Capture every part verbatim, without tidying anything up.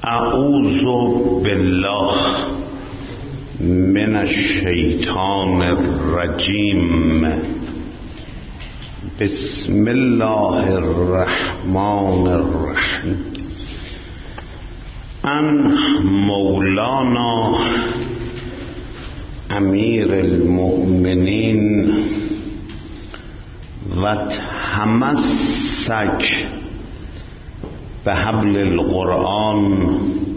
اعوذ بالله من الشیطان الرجیم. بسم الله الرحمن الرحیم. ان مولانا امیر المؤمنین و تمسک به حبل القرآن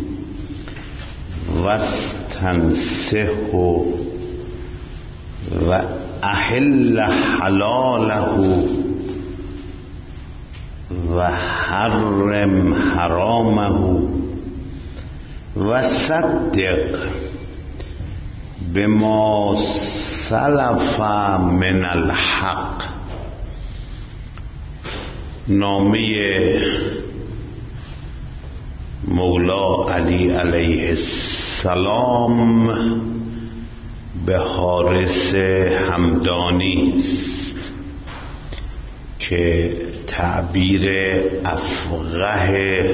و استنصحه و احل حلاله و حرم حرامه و صدق بما سلف من الحق. نامه مولا علی علیه السلام به حارث همدانی است که تعبیر افقه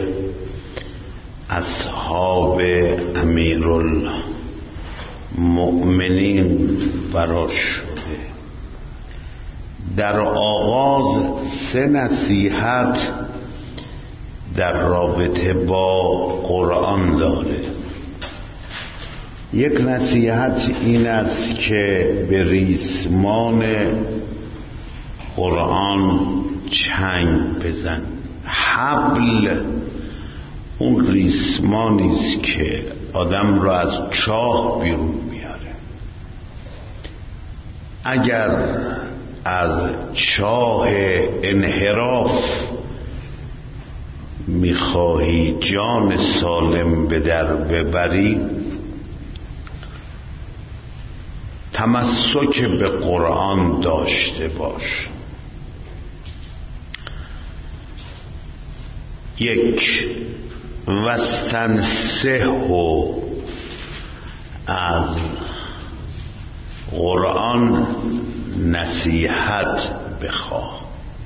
اصحاب امیرالمؤمنین براش شده. در آغاز سه نصیحت در رابطه با قرآن داره. یک نصیحت این است که به ریسمان قرآن چنگ بزن. حبل اون ریسمانی است که آدم را از چاه بیرون میاره. اگر از چاه انحراف میخواهی جان سالم به در ببری، تمسک به قرآن داشته باش. یک، واستنصحه، از قرآن نصیحت بخواه.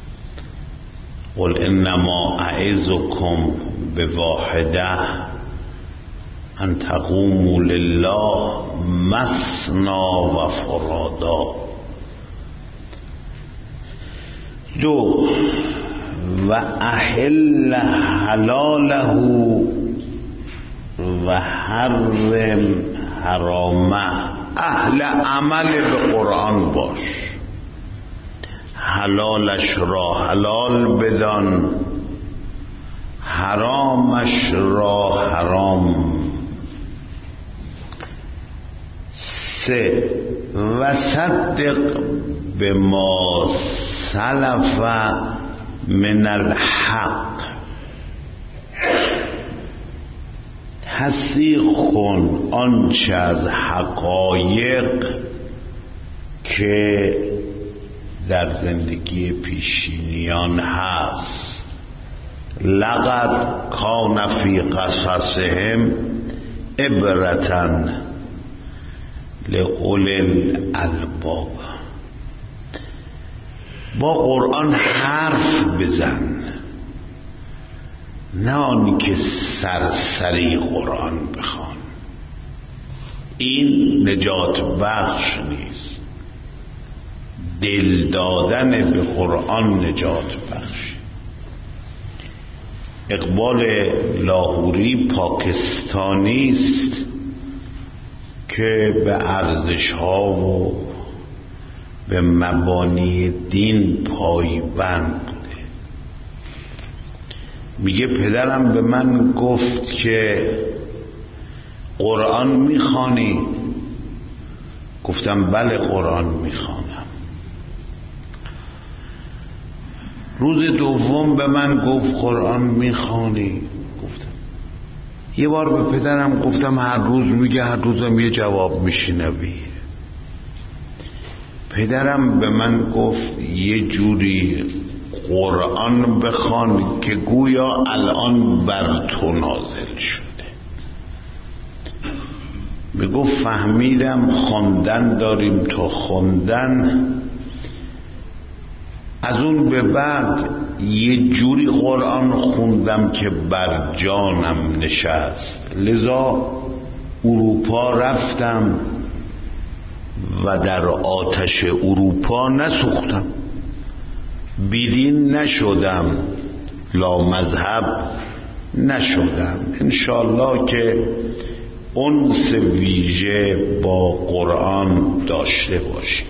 قل انما اعظکم بواحده ان تقوموا لله مثنی و فرادا. دو، و احل حلاله و حرم حرامه. اهل عمل به قرآن باش، حلالش را حلال بدان، حرامش را حرام. سه، و صدق به ما سلف من الحق. تصدیق کن آنچه از حقایق که در زندگی پیشینیان هست. لقد کان فی قصصهم عبرة لأولی الالباب. با قرآن حرف بزن، نه آنی که سرسری قرآن بخوان. این نجات بخش نیست. دل دادن به قرآن نجات بخش. اقبال لاهوری پاکستانی است که به ارزش ها و به مبانی دین پایبند بوده. میگه پدرم به من گفت که قرآن میخوانی؟ گفتم بله قرآن میخوانم. روز دوم به من گفت قرآن میخوانی؟ گفتم. یه بار به پدرم گفتم هر روز میگه هر روزم یه جواب میشنوی. پدرم به من گفت یه جوری قرآن بخوان که گویا الان بر تو نازل شده. میگفت فهمیدم خواندن داریم تا خوندن. از اون به بعد یه جوری قرآن خوندم که بر جانم نشست. لذا اروپا رفتم و در آتش اروپا نسوختم، بیدین نشدم، لا مذهب نشدم. انشالله که انس ویژه با قرآن داشته باشیم.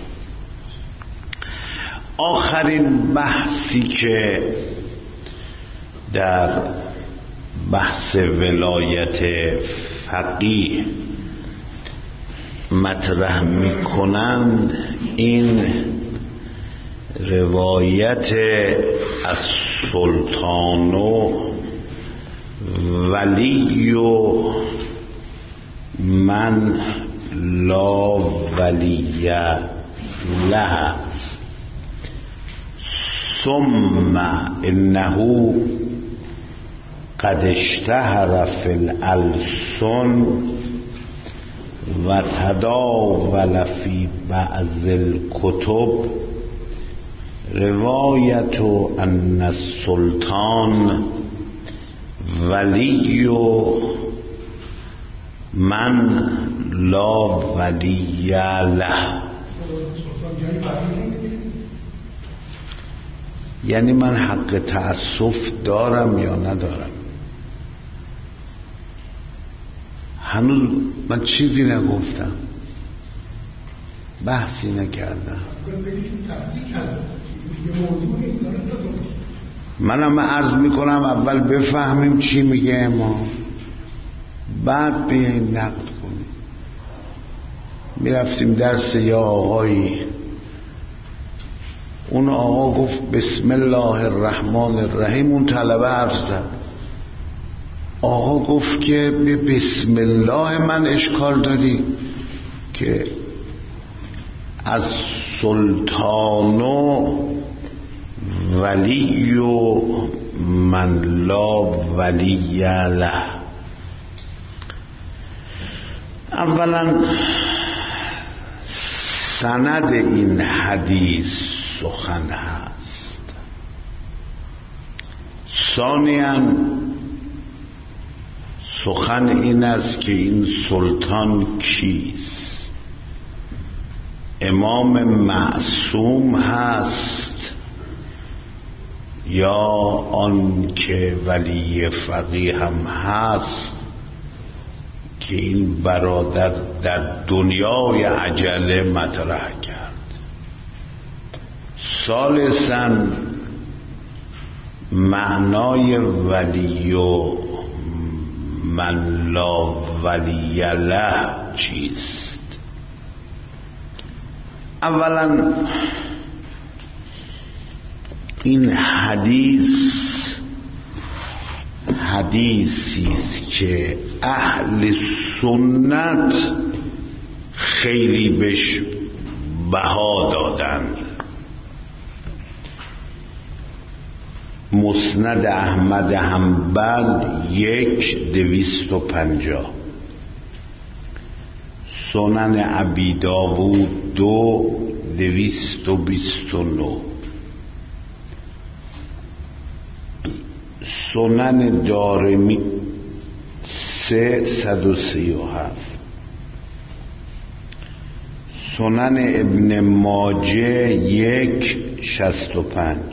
آخرین بحثی که در بحث ولایت فقیه مطرح می کنند این روایت از سلطان و ولی و من لا ولی له ثم انه قد اشتهر فی الالسن و تداول فی بعض الکتب روایت ان السلطان ولی من لا ولی له. یعنی من حق تأسف دارم یا ندارم؟ هنوز من چیزی نگفتم، بحثی نکردم. منم عرض میکنم اول بفهمیم چی میگه ما، بعد بیاییم نقد کنیم. میرفتیم درس یه آقایی، اون آقا گفت بسم الله الرحمن الرحیم، اون طلبه حرف زد. آقا گفت که به بسم الله من اشکال داری که از سلطان و ولی و من لا ولی له. اولا سند این حدیث سخن هست، ثانیاً سخن این است که این سلطان کیست؟ امام معصوم هست یا آن که ولی فقیه هم هست که این برادر در دنیای عجله مطرح کرد؟ ثالثاً معنای ولی و من لا ولی له چیست؟ اولا این حدیث حدیثی است که اهل سنت خیلی بهش بها دادند. مسند احمد حنبل یک دویست و پنجاه، سنن ابی داوود دو دویست و بیست و نه، سنن دارمی سه صد و سی و هفت، سنن ابن ماجه یک شصت و پنج،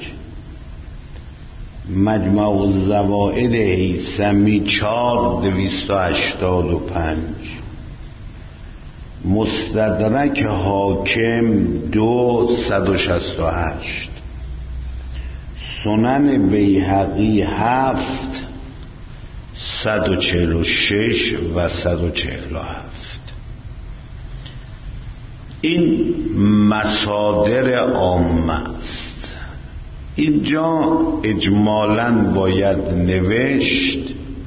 مجمع الزوائد هیثمی چار دویست و هشتاد و پنج، مستدرک حاکم دو صد و شصت و هشت، سنن بیهقی هفت صد و چهل و شش و صد و چهل و هفت. این مصادر عامه است. اینجا اجمالاً باید نوشت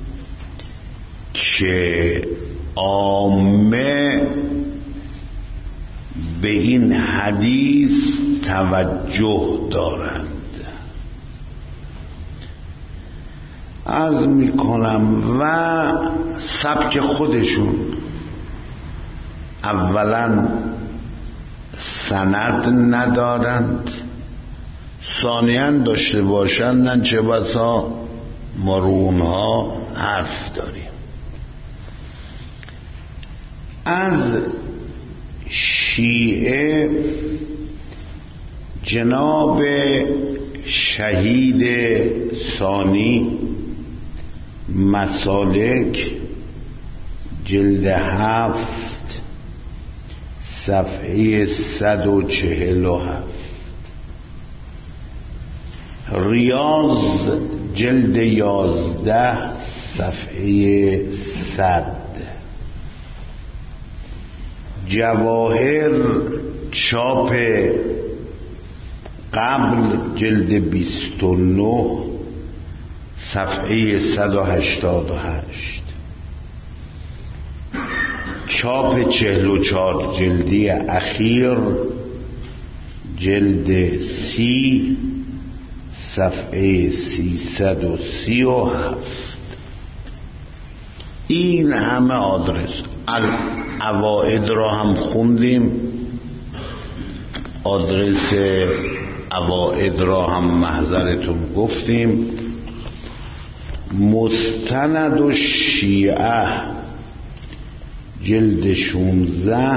که عامه به این حدیث توجه دارند. عرض می کنم و سبک خودشون اولا سند ندارند، ثانیاً داشته باشندن چه بسا ما رو اونها حرف داریم. از شیعه جناب شهید ثانی مسالک جلد هفت صفحه صد و چهل و هفت، ریاض جلد یازده صفحه صد، جواهر چاپ قبل جلد بیست و نه صفحه صد و هشتاد و هشت، چاپ چهل و چهار جلدی اخیر جلد سی صفحه سیصد و سی و هفت. این همه آدرس. الاوائد را هم خوندیم، آدرس اوائد را هم محضرتون گفتیم. مستند و شیعه جلد شونزده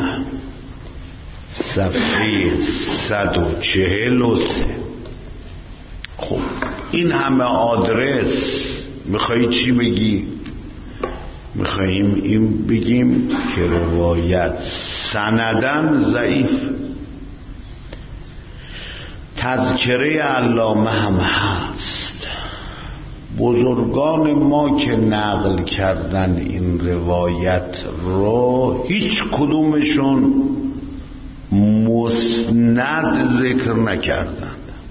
صفحه صد و چهل و سه. خب این همه آدرس میخوایی چی بگی؟ میخواییم این بگیم که روایت سندن ضعیف. تذکره علامه هم هست. بزرگان ما که نقل کردن این روایت رو هیچ کدومشون مسند ذکر نکردن،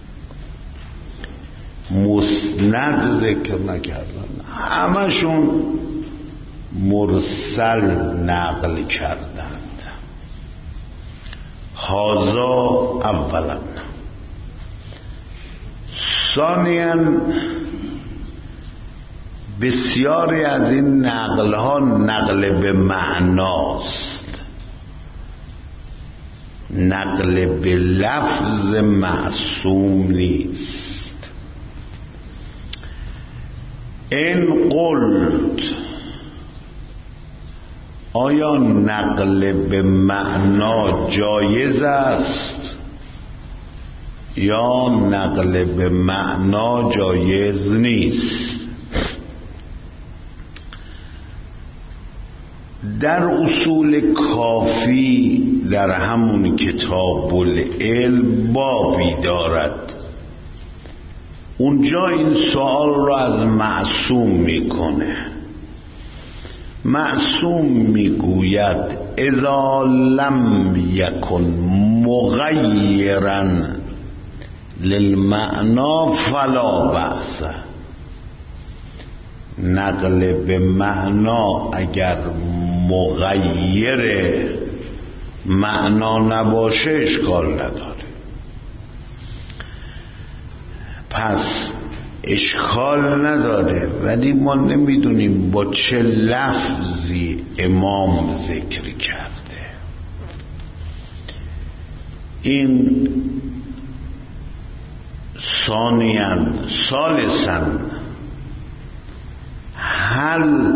مسند ذکر نکردن، همشون مرسل نقل کردند. هذا اولا. ثانیاً بسیاری از این نقل ها نقل به معناست، نقل به لفظ معصوم نیست. این قلت، آیا نقل به معنا جایز است یا نقل به معنا جایز نیست؟ در اصول کافی در همون کتاب العلم بابی دارد، اونجا این سوال رو از معصوم میکنه. معصوم میگوید اذا لم یکن مغیرا للمعنا فلا بأس. نقل به معنا اگر مغیر معنا نباشه اشکال نداره. پس اشکال نداره، ولی ما نمیدونیم با چه لفظی امام ذکر کرده. این ثانیاً. ثالثاً هل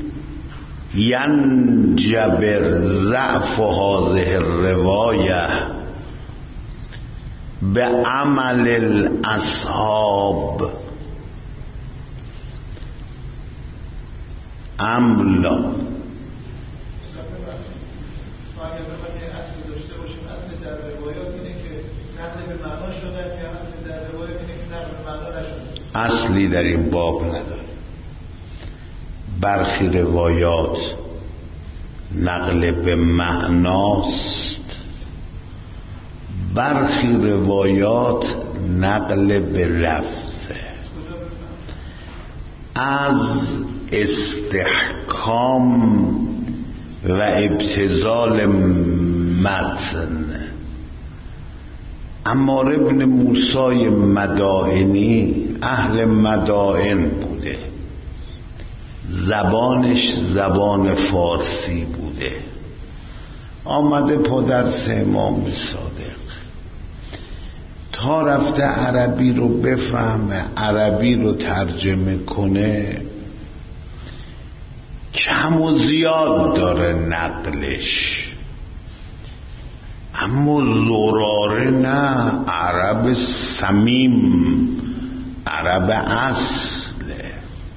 ینجبر ضعف هذه الروایه به عمل الاصحاب ام لا؟ اصلی در این باب نداره. برخی روایات نقل به معناست، برخی روایات نقل به لفظه. از استحکام و ابتذال متن عمار ابن موسی مدائنی اهل مدائن بوده، زبانش زبان فارسی بوده، آمده پا درس امام صادق تا رفته عربی رو بفهمه، عربی رو ترجمه کنه، کم و زیاد داره نقلش، اما زراره نه، عرب صمیم، عرب اصله.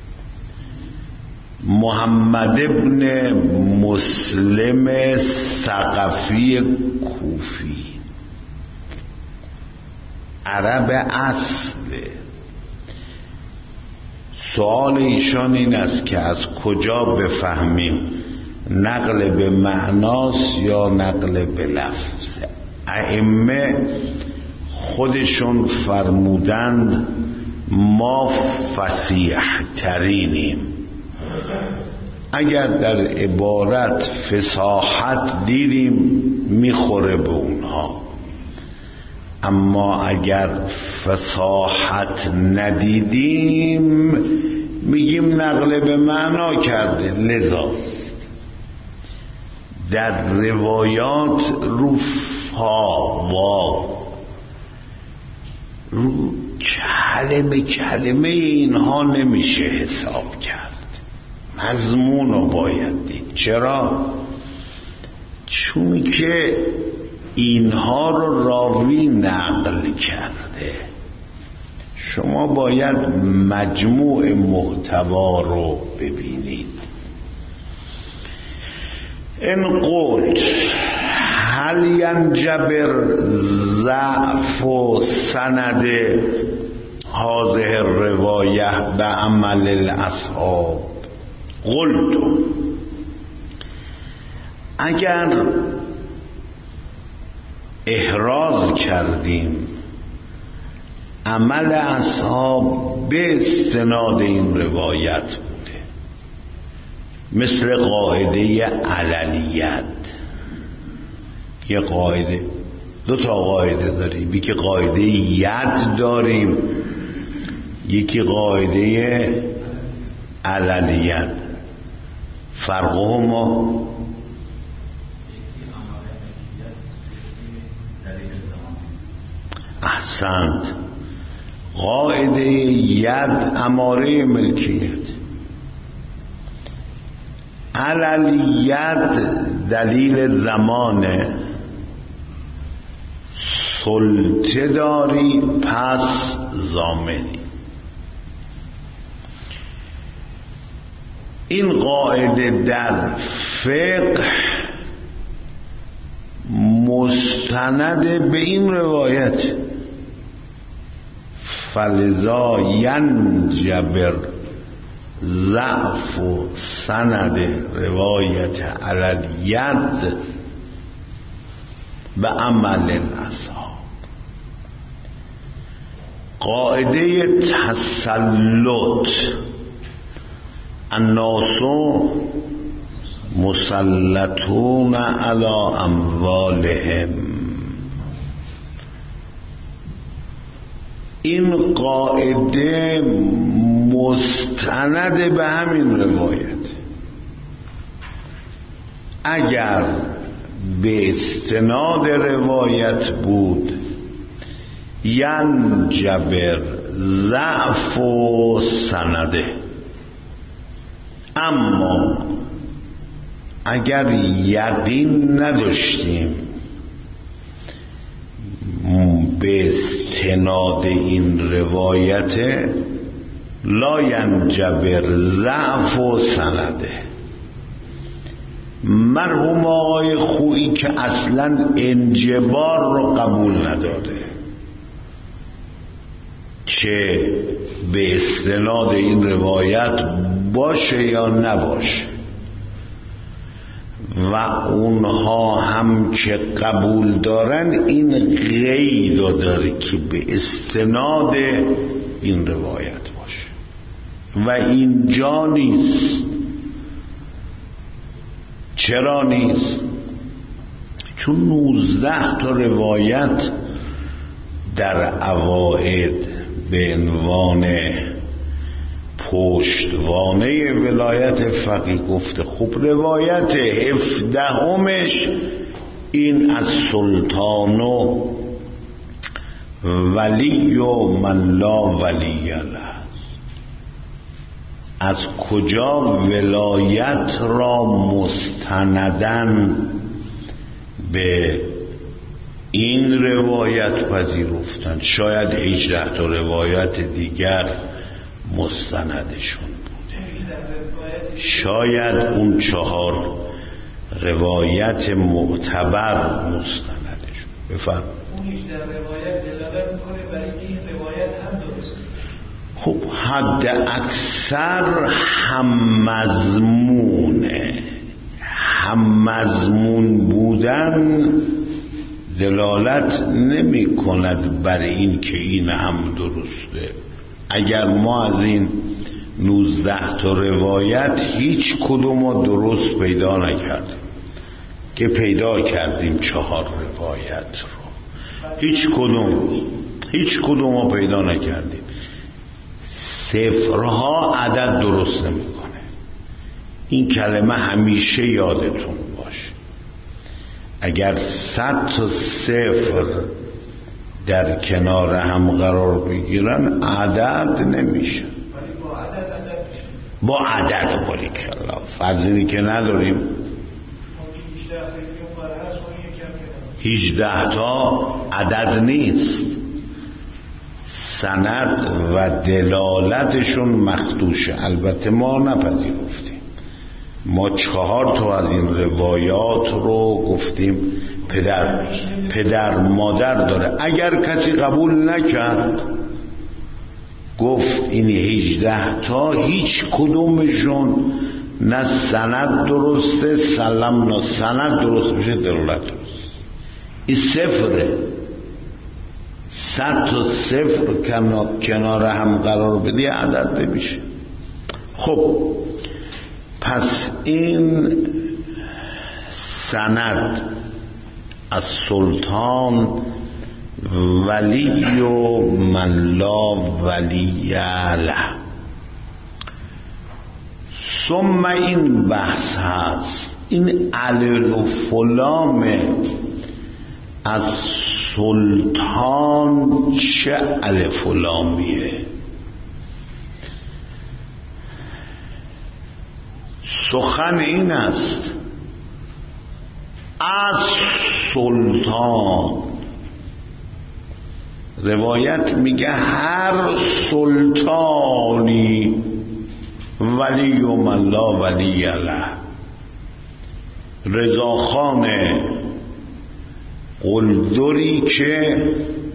محمد ابن مسلم ثقفی کوفی عرب اصله. سوال ایشان این است که از کجا بفهمیم نقل به معناست یا نقل به لفظ؟ ائمه خودشون فرمودند ما فصیح ترینیم. اگر در عبارت فصاحت دیدیم میخوره به اونها، اما اگر فصاحت ندیدیم میگیم نقل به معنا کرده. لذا در روایات رو فا واو، رو کلمه کلمه اینها نمیشه حساب کرد، مضمون رو باید دید. چرا؟ چون که اینها رو راوی نقل کرده، شما باید مجموع محتوا رو ببینید. ان قلت هل ینجبر ضعف و سند هذه الروایه به عمل الاصحاب، قلت اگر احراز کردیم عمل اصحاب به استناد این روایت بوده، مثل قاعده عللیت. یه قاعده، دو تا قاعده داریم، یکی قاعده ید داریم، یکی قاعده عللیت. فرقهما احسنت. قاعده ید اماره ملکیت، عللیت دلیل زمانه، سلطه داری پس ضامنی. این قاعده در فقه مستند به این روایت، فلذا ینجبر ضعف و سند روایت عللیت به عمل الاصحاب. قاعده تسلط، الناس مسلطون علی اموالهم، این قاعده مستند به همین روایت. اگر به استناد روایت بود ینجبر ضعف و سنده، اما اگر یقین نداشتیم به استناد این روایت لا ینجبر ضعف و سنده. مرحوم آقای خویی که اصلا انجبار رو قبول نداره، چه به استناد این روایت باشه یا نباشه، و اونها هم که قبول دارن این قید رو داره که به استناد این روایت باشه، و اینجا نیست. چرا نیست؟ چون نوزده تا روایت در عواید به عنوان پشتوانه ولایت فقیه گفته. خب روایت هفدهمش این از سلطان و ولی و من لا ولی له. از کجا ولایت را مستندن به این روایت پذیرفتن؟ شاید هجده تا روایت دیگر مستندشون بوده، شاید اون چهار روایت معتبر مستندشون. بفرم. اون هجده روایت دلالت میکنه برای این روایت هم درسته. خب حد اکثر هم مضمونه. هم مضمون بودن دلالت نمی کند بر این که این هم درسته. اگر ما از این نوزده تا روایت هیچ کدوم درست پیدا نکردیم که پیدا کردیم چهار روایت رو، هیچ کدوم هیچ کدوم رو پیدا نکردیم. صفرها عدد درست نمی کنه. این کلمه همیشه یادتون باشه. اگر صد تا صفر در کنار هم قرار بگیرن عدد نمیشه. با عدد باری کلا فرضی که نداریم هجده تا عدد نیست، سند و دلالتشون مخدوشه. البته ما نپذیرفتیم، ما چهار تا از این روایات رو گفتیم پدر پدر مادر داره. اگر کسی قبول نکرد گفت این هجده تا هیچ کدومشون نه سند درسته سلام نه سند درست بشه دلالت درست. این صفره، صد تا صفر کنار هم قرار بدی عدد نمیشه. خب پس این سند از سلطان ولی و من لا ولی له. ثم این بحث هست، این علل و فلامه از سلطان چه الف و لامیه؟ سخن این است از سلطان. روایت میگه هر سلطانی ولی و من لا ولی له. رضاخان قلدری که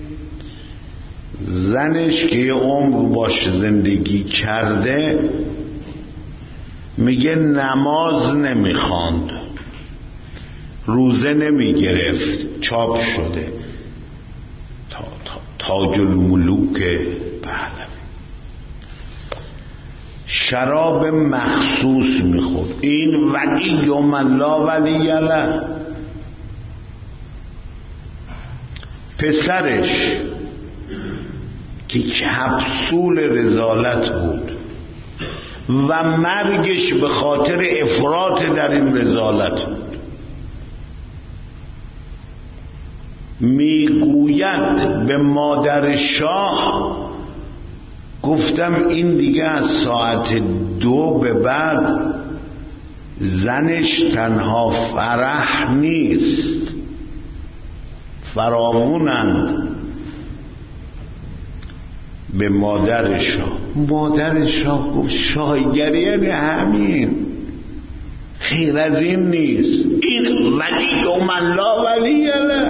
زنش که یه عمر باش زندگی کرده میگه نماز نمیخواند، روزه نمیگرفت، چاپ شده تا تا تاج الملوک پهلوی، شراب مخصوص میخورد. این ولی و من لا ولی له. پسرش که کپسول رذالت بود و مرگش به خاطر افراط در این رذالت بود، میگوید به مادر شاه گفتم این دیگه از ساعت دو به بعد زنش تنها فرح نیست، فراوونند. به مادر شاه مادر شاه گفت شاهگری یعنی همین، خیر از این نیست. این ولی و من لا ولی له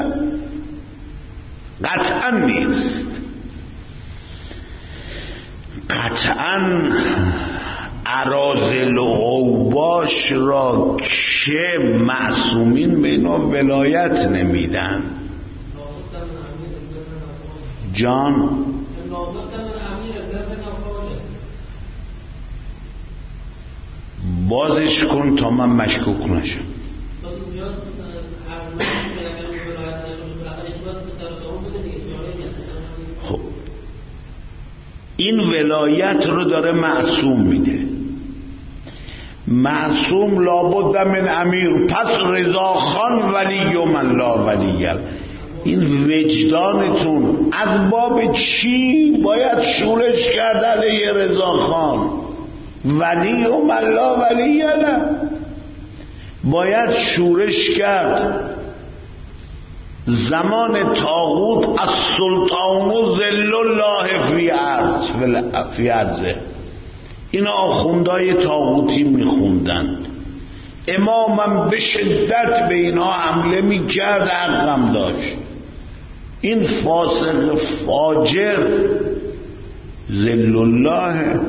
قطعا نیست. قطعا اراذل و اوباش را که معصومین به اینا ولایت نمیدن. جان بازش کن تا من مشکوک نشم. خب این ولایت رو داره معصوم میده. معصوم لابد من امیر، پس رضاخان ولی و من لا ولی. این وجدانتون از باب چی باید شورش کرد علیه رضاخان؟ ولی و ملا ولی نه، باید شورش کرد زمان طاغوت از سلطان و ذل الله فی عرض فی عرضه. اینا آخوندهای طاغوتی میخوندن، امامم به شدت به اینا حمله میکرد، حقم داشت. این فاسق فاجر ذل الله ناظر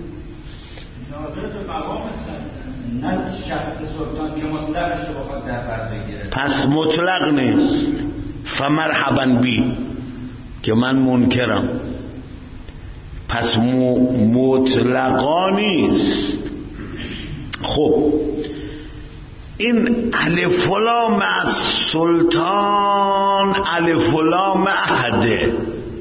به مقام نه شخص سلطان که مطلق شده بخواد در بر بگیره، پس مطلق نیست. فمرحبا بی که من منکرم، پس مطلقا نیست. خب این الف و لام از سلطان، الف و لام عهده،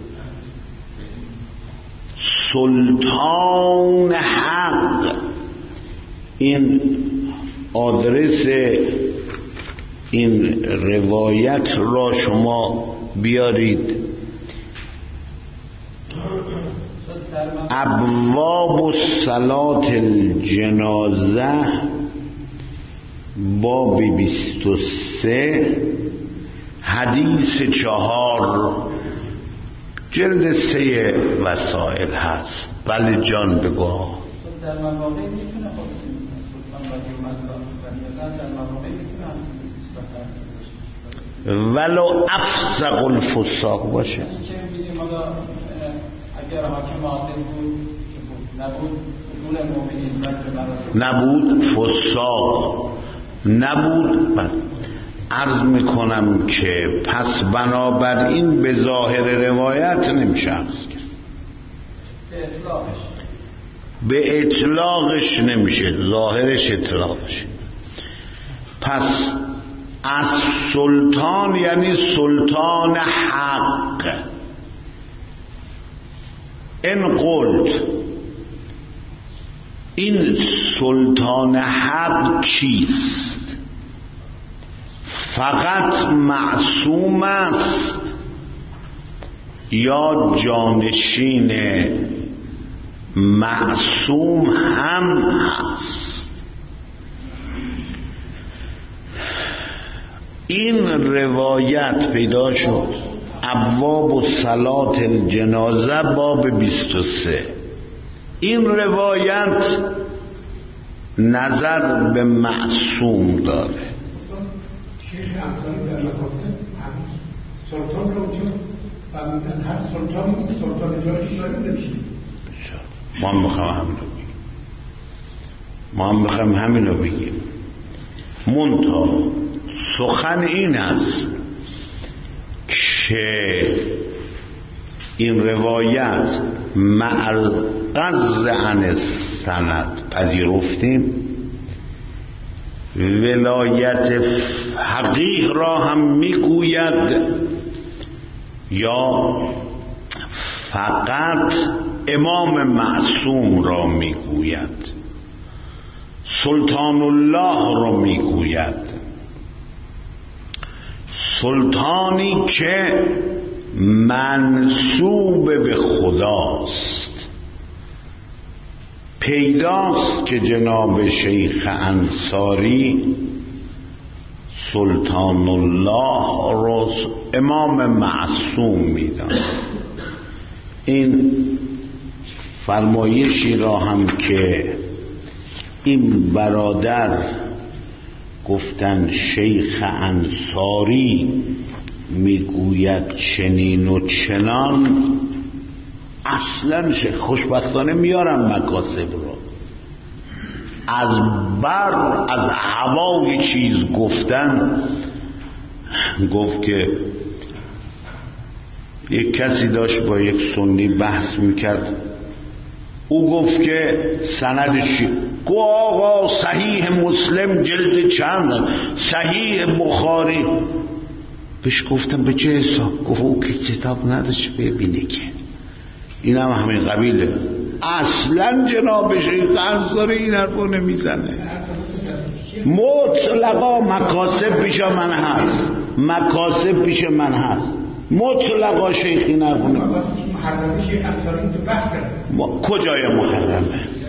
سلطان حق. این آدرس این روایت را شما بیارید، ابواب صلات الجنازه باب بیست و سه حدیث چهار، جلد سه وسائل هست. بله جان بگو. در مواقعی میتونه خود ولو افسق الفساق باشه. اگر حاکم عادل بود نبود اصول مومنین نبود فساق نبود. بله عرض میکنم که پس بنابراین به ظاهر روایت نمیشه عرض کرد، به اطلاقش به اطلاقش نمیشه، ظاهرش اطلاقش. پس از سلطان یعنی سلطان حق. ان قلت این سلطان حق کیست؟ فقط معصوم است یا جانشین معصوم هم هست؟ این روایت پیدا شد ابواب صلات الجنازه باب بیست و سه. این روایت نظر به معصوم داره. شیخ انصاری در مقاصد سلطان رو اونجا فرمودن هر سلطانی که سلطان جایی شاید نمیشه. ما هم بخواهم همین رو بگیم، ما هم بخواهم همین رو بگیم. منتها سخن این است که این روایت معرض عن سند پذیرفتیم، ولایت فقیه را هم میگوید یا فقط امام معصوم را میگوید، سلطان الله را میگوید، سلطانی که منسوب به خداست. پیداست که جناب شیخ انصاری سلطان الله را امام معصوم میدان. این فرمایشی را هم که این برادر گفتن شیخ انصاری میگوید چنین و چنان، اصلا خوشبختانه میارم مکاسب رو از بر از هوای چیز گفتن. گفت که یک کسی داشت با یک سنی بحث میکرد، او گفت که سندش گو آقا صحیح مسلم جلد چند، صحیح بخاری. بهش گفتم به چه حساب؟ گفت او که کتاب نداشت ببینه که این هم همین قبیله. اصلا جناب شیخ انصاری این حرفو نمیزنه. مطلقا مکاسب پیش من هست، مکاسب پیش من هست مطلقا شیخی نفونه محرمه شیخ انصاری تو بحث کرد کجای محرمه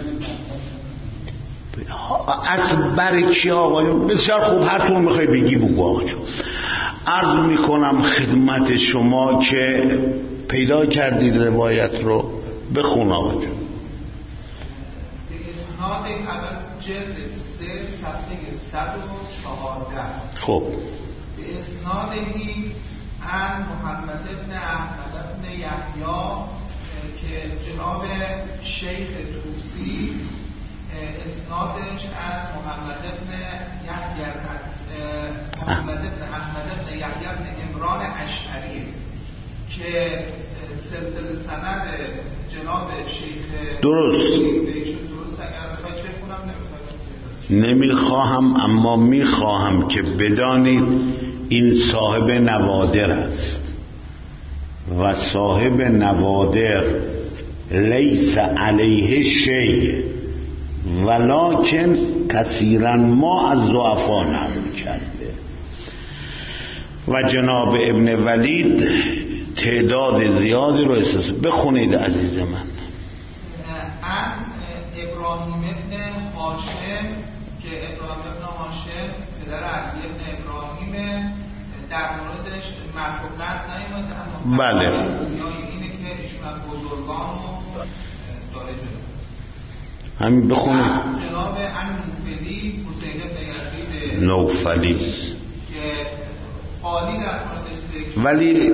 از برای کی آقایون؟ بسیار خوب، هر تو میخوای بگی بگو آقا جون. عرض میکنم خدمت شما که پیدا کردید روایت رو، بخون آقا جون. به اسناد اول جلد سه صفحه صد و چهارده. خب به اسنادی عن محمد ابن احمد ابن یحیی که جناب شیخ توسی اسنادش از محمد ابن یحیی از محمد ابن احمد ابن یحیی ابن عمران اشعری که سلسله سند جناب شیخ درست درست اگر بخواید بخونم نمیخواید نمیخواهم، اما میخواهم که بدانید این صاحب نوادر است و صاحب نوادر لیس علیه شیء ولکن کثیرا ما از ضعفا نقل کرده و جناب ابن ولید تعداد زیادی رو احساس. بخونید عزیز من. ان ابراهیم ابن هاشم که ابراهیم ابن هاشم پدر علی ابن ابراهیم در موردش مرفوعات نیامده، اما بله اینه که ایشون از بزرگان رو داره جلو. همین بخونید. جناب ان نوفلی حسین ابن یزید نوفلی که خالی در موردش ذکر ولی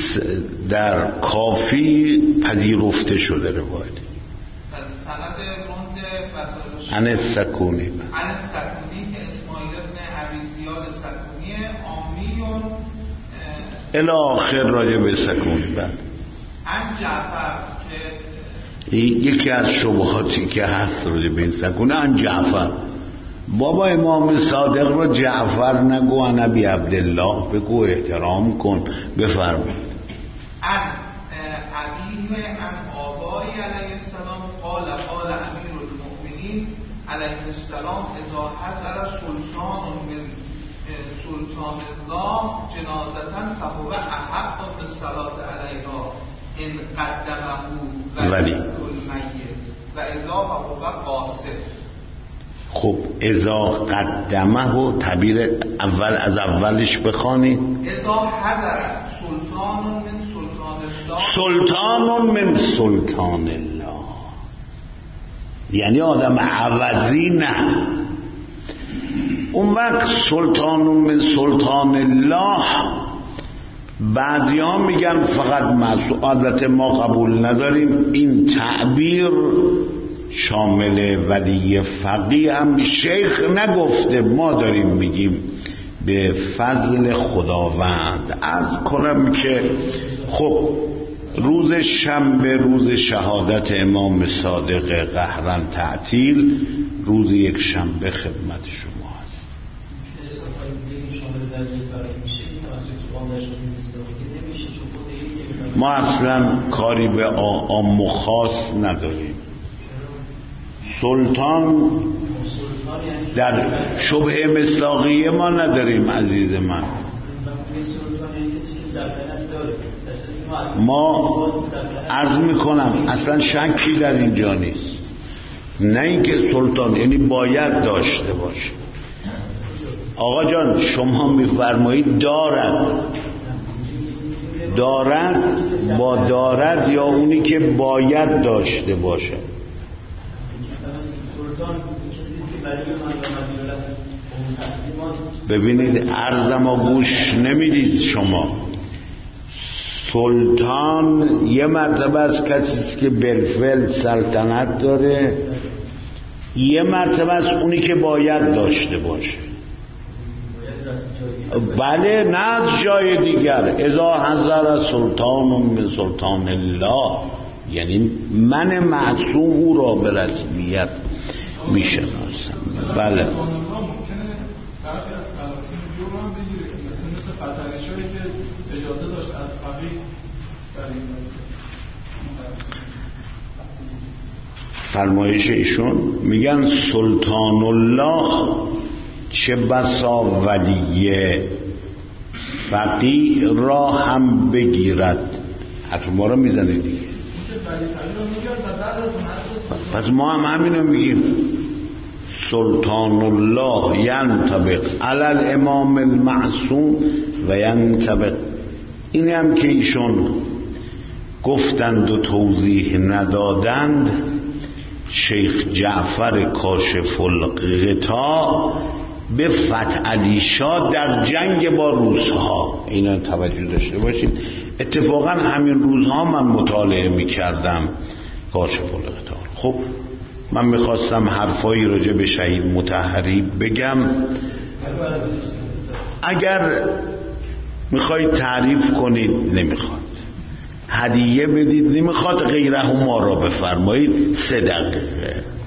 در کافی پذیرفته شده روایت. سند روند وسایل عن السکونی عن السکونی که اسماعیل ابن ابی زیاد سکونی آمیون الی آخر راجع به سکونی. بله عن جعفر که یکی از شبهاتی که هست راجع به این سکونه عن جعفر. بابا امام صادق رو جعفر نگو، عن ابی عبدالله بگو، احترام کن. بفرمایید. عن ابیه عن آبای علیه السلام قال قال امیر المؤمنین علیه السلام اذا حضر سلطان من سلطان الله جنازتا فهو احق بالصلاة علیها ان قدمه ولی المیت و اذا فهو قاصد. خب اذا قدمه و تعبیر اول از اولش بخوانید. اذا حضر سلطان من سلطان الله سلطان من سلطان الله یعنی آدم عوضی نه. اون وقت سلطان من سلطان الله بعضی ها میگن فقط مسئول، البته ما قبول نداریم این تعبیر شامل ولی فقیه هم شیخ نگفته، ما داریم میگیم به فضل خداوند. عرض کنم که خب روز شنبه روز شهادت امام صادق قهرن تعطیل، روز یک شنبه خدمت شما هست. ما اصلا کاری به عام و خاص نداریم. سلطان در شبه مصداقیه ما نداریم عزیز من. ما عرض میکنم اصلا شکی در اینجا نیست، نه اینکه سلطان یعنی باید داشته باشه. آقا جان شما میفرمایید دارد، دارد با دارد یا اونی که باید داشته باشه. ببینید عرضم گوش نمیدید شما. سلطان یه مرتبه از کسی که بالفعل سلطنت داره، یه مرتبه از اونی که باید داشته باشه. بله نه جای دیگر. اذا حضر سلطان من سلطان الله یعنی من معصوم او را به رسمیت میشناسم. بله فرمایش ایشون میگن سلطان الله چه بسا ولیه فقیع را هم بگیرد. حرف ما رو میزنه دیگه. پس ما هم همینو میگیم سلطان الله ینطبق علی الامام المعصوم و ینطبق. این هم که ایشون گفتند و توضیح ندادند، شیخ جعفر کاشف الغطا به فتح علی شاه در جنگ با روسها، اینا توجه داشته باشید. اتفاقا همین روزها من مطالعه میکردم کاشف الغطا. خب من میخواستم حرفایی راجع به شهید مطهری بگم. اگر میخواید تعریف کنید نمیخواد، هدیه بدید نمیخواد، غیره ما را بفرمایید. سه دقیقه